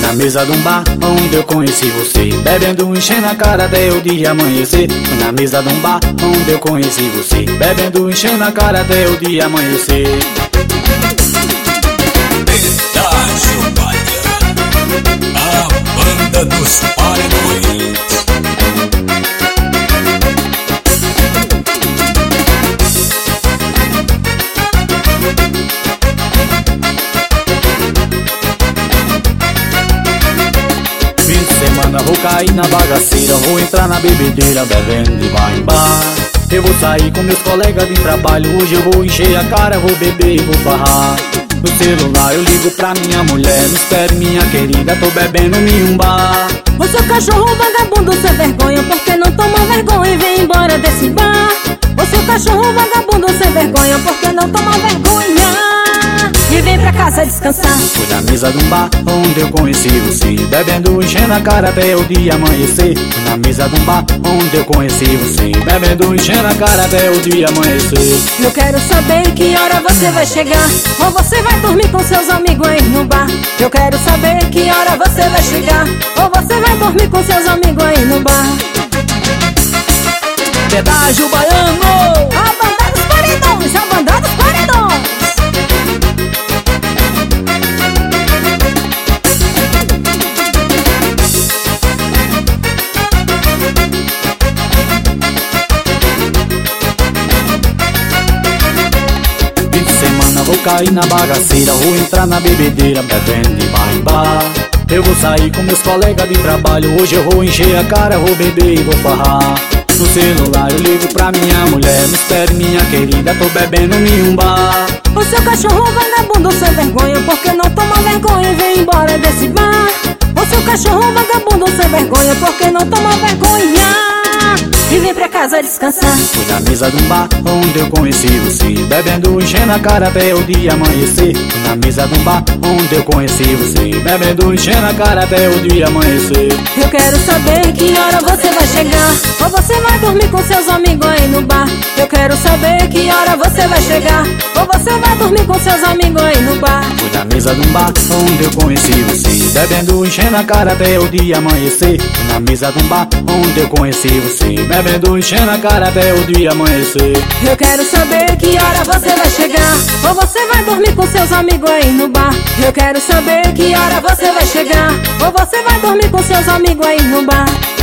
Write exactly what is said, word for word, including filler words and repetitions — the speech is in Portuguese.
na mesa de um bar onde eu conheci você, bebendo, enchendo a cara até o dia amanhecer. Foi na mesa de um bar onde eu conheci você, bebendo, enchendo a cara até o dia amanhecer. Pedágio Baiano, a banda dos paredões. Fim de semana vou cair na bagaceira, vou entrar na bebedeira, bebendo de bar em bar. Eu vou sair com meus colegas de trabalho, hoje eu vou encher a cara, vou beber e vou farrar. No celular eu ligo pra minha mulher, me espere minha querida, tô bebendo em um bar. Ô seu cachorro vagabundo sem vergonha, por que não toma vergonha e vem embora desse bar? Ô seu cachorro vagabundo sem vergonha, por que não toma vergonha e vem pra casa descansar? Foi na mesa de um bar onde eu conheci você, bebendo, enchendo a cara até o dia amanhecer. Foi na mesa de um bar onde eu conheci você, bebendo, enchendo a cara até o dia amanhecer. Eu quero saber que hora você vai chegar, ou você vai dormir com seus amigos aí no bar. Eu quero saber que hora você vai chegar, ou você vai dormir com seus amigos aí no bar. Pedágio Baiano, A banda dos paredões, a banda dos paredões. fim de semana vou cair na bagaceira, vou entrar na bebedeira, bebendo de bar em bar. Eu vou sair com meus colegas de trabalho, hoje eu vou encher a cara, vou beber e vou farrar. No celular eu ligo pra minha mulher, me espere minha querida, tô bebendo em um bar. O seu cachorro vagabundo sem vergonha, por que não toma vergonha e vem embora desse bar? O seu cachorro vagabundo sem vergonha, por que não toma vergonha e vem pra casa descansar? Fui na mesa de um bar onde eu conheci você, bebendo, enchendo a cara até o dia amanhecer. Fui na mesa de um bar onde eu conheci você, bebendo, enchendo a cara até o dia amanhecer. Eu quero saber que hora você vai chegar, ou você vai dormir com seus amigos aí no bar. Eu quero saber que hora você vai chegar, ou você vai dormir com seus amigos aí no bar. Fui na mesa de um bar onde eu conheci você, bebendo, enchendo a cara até o dia amanhecer. Fui na mesa de um bar onde eu conheci você, bebendo, enchendo a cara até o dia amanhecer. Eu quero saber que hora você vai chegar, ou você vai dormir com seus amigos aí no bar. Eu quero saber que hora você vai chegar, ou você vai dormir com seus amigos aí no bar.